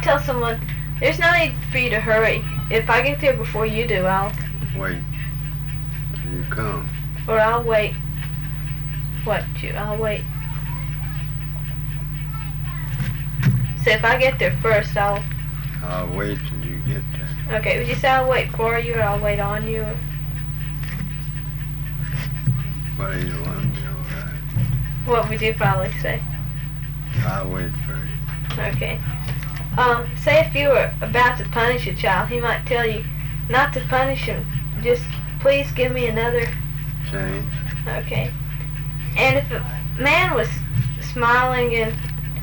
might tell someone, there's no need for you to hurry. If I get there before you do, I'll wait till you come. Or I'll wait. I'll wait. So if I get there first, I'll wait till you get there. Okay, would you say I'll wait for you, or I'll wait on you? Or What do you want to be alright? what would you probably say? I'll wait for you. Okay. Say if you were about to punish a child, he might tell you not to punish him. Just please give me another. Change. Okay. And if a man was smiling and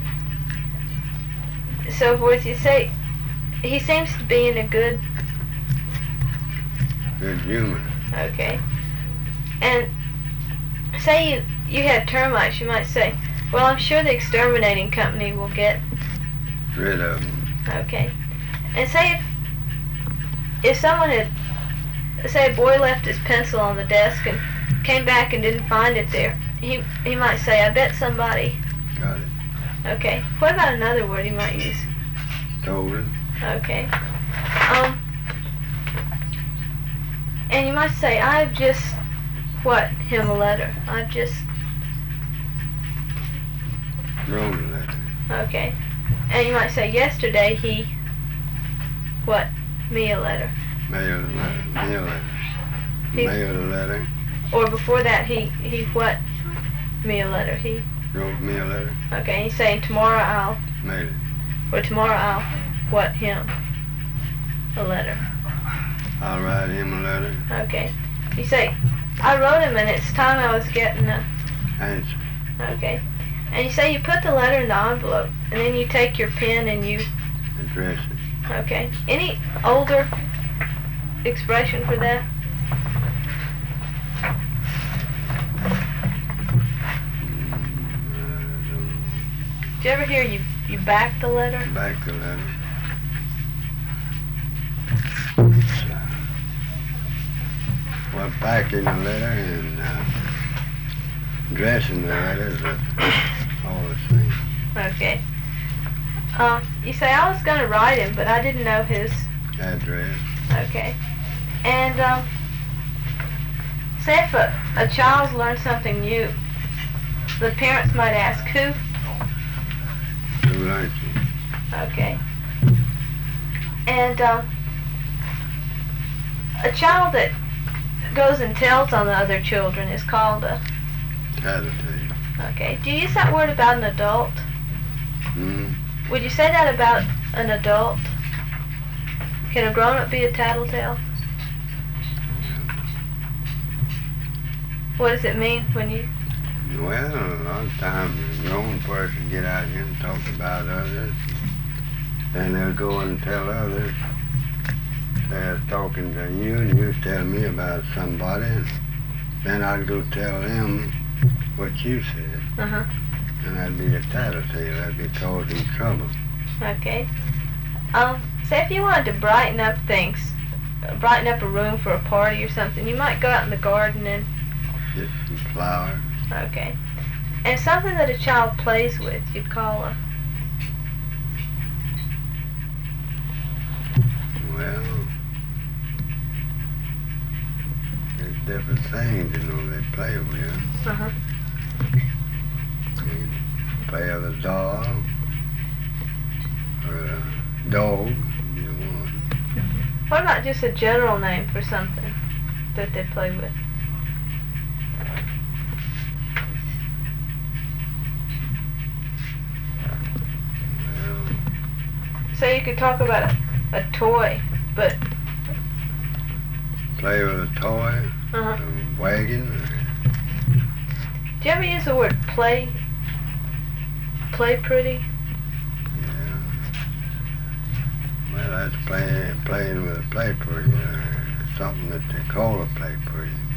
so forth, you say he seems to be in a good humor. Okay. And say you had termites, you might say, well, I'm sure the exterminating company will get rid of them. Okay. And say if someone had, say a boy left his pencil on the desk and came back and didn't find it there, he might say, I bet somebody. Got it. Okay. What about another word he might use? Stolen. Okay. And you might say, I've just, him a letter. I've just wrote a letter. Okay. And you might say, yesterday he, me a letter. Mailed a letter. Mail letters. Mailed a letter. Or before that, he me a letter. He wrote me a letter. Okay, and he's saying, tomorrow I'll, Made it. or tomorrow I'll, him a letter. I'll write him a letter. Okay. You say, I wrote him and it's time I was getting a answer. Okay. And you say you put the letter in the envelope, and then you take your pen and you address it. Okay. Any older expression for that? Did you ever hear you back the letter? Back the letter. Well, backing the letter and addressing the letters are all the same. Okay. You say, I was going to write him, but I didn't know his address. Okay. And say if a child's learned something new, the parents might ask, who? Who learned you? Okay. And a child that goes and tells on the other children is called a tattletale. Okay. Do you use that word about an adult? Hmm? Would you say that about an adult? Can a grown-up be a tattletale? What does it mean when you... Well, a lot of times a grown person get out here and talk about others. Then they'll go and tell others. Say I was talking to you and you tell me about somebody. And then I'd go tell them what you said. Uh-huh. And that'd be a tattletale. That'd be causing trouble. Okay. Say if you wanted to brighten up things, brighten up a room for a party or something, you might go out in the garden and... Get some flowers. Okay. And something that a child plays with, you'd call a... Well, there's different things, you know, they play with. Uh-huh. They play with a doll or a dog, you want. What about just a general name for something that they play with? Well, So you could talk about a toy, but... play with a toy, Uh-huh. a wagon. Do you ever use the word play? Play pretty? Yeah. Well, that's playing with a play pretty, or something that they call a play pretty.